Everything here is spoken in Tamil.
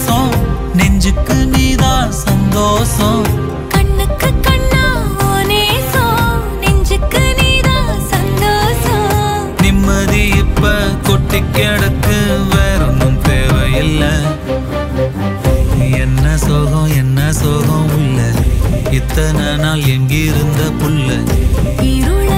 நேசம் நெஞ்சுக்கு நீதான் சந்தோஷம் கண்ணுக்கு கண்ணா ஓ நேசம் நெஞ்சுக்கு நீதான் சந்தோஷம் நிம்மதி இப்ப கொட்டி கிடக்கு வேற ஒன்றும் தேவையில்லை என்ன சோகம் உள்ள இத்தனை நாள் எங்கிருந்த புள்ள இருள